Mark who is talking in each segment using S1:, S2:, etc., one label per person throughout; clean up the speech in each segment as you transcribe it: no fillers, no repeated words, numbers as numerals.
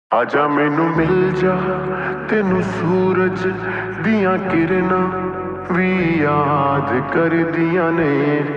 S1: आजा मैनू मिल जा तेनू सूरज दियां किरना भी याद कर दियां ने।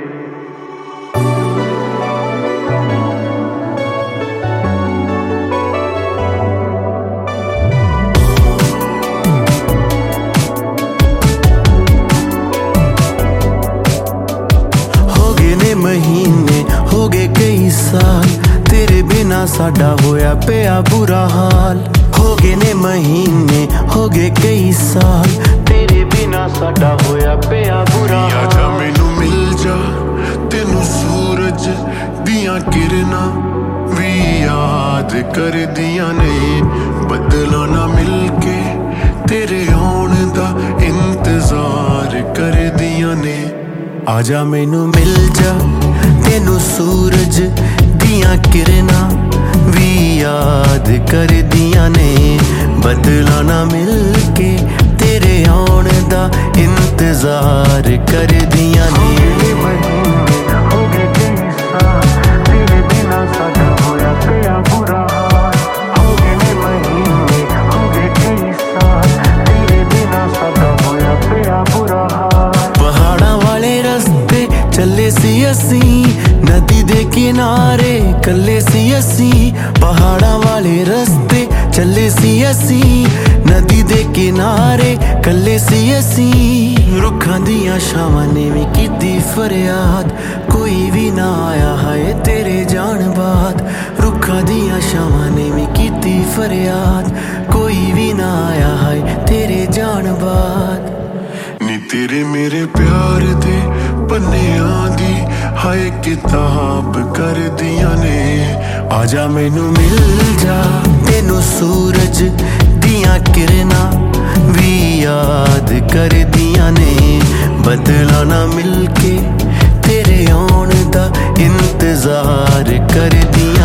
S2: हो गए ने महीने हो गए कई साल तेरे बिना साडा होया पिया बुरा हाल। हो गए ने महीने हो गए कई साल तेरे बिना साडा होया पिया बुरा हाल।
S1: आजा मैनू मिल जा तेनू सूरज दियां किरना भी याद कर दियां ने। बदला ना मिल के तेरे आउण दा इंतजार कर दियां ने।
S2: आजा मैनू मिल जा तेनू सूरज दियां किरना भी याद कर दियां ने। बदला ना मिल के तेरे आउण दा इंतजार कर दियां ने। चले सी असी नदी दे किनारे कल्ले सी असी। पहाड़ां वाले रस्ते चले सी असी नदी दे किनारे कल्ले सी असी। रुखां दियां छावां ने भी कीती फरियाद कोई भी ना आया है तेरे जान बाद। रुखां दियां छावां ने भी कीती फरियाद कोई भी ना आया है तेरे जान बाद।
S1: नी तेरे मेरे प्यार दे पन्नियां दी हाय किताब कर दियां ने।
S2: आजा मैनू मिल जा तेनू सूरज दियां किरना भी याद कर दियां ने। बदला ना मिल के तेरे आउण दा इंतजार कर दियां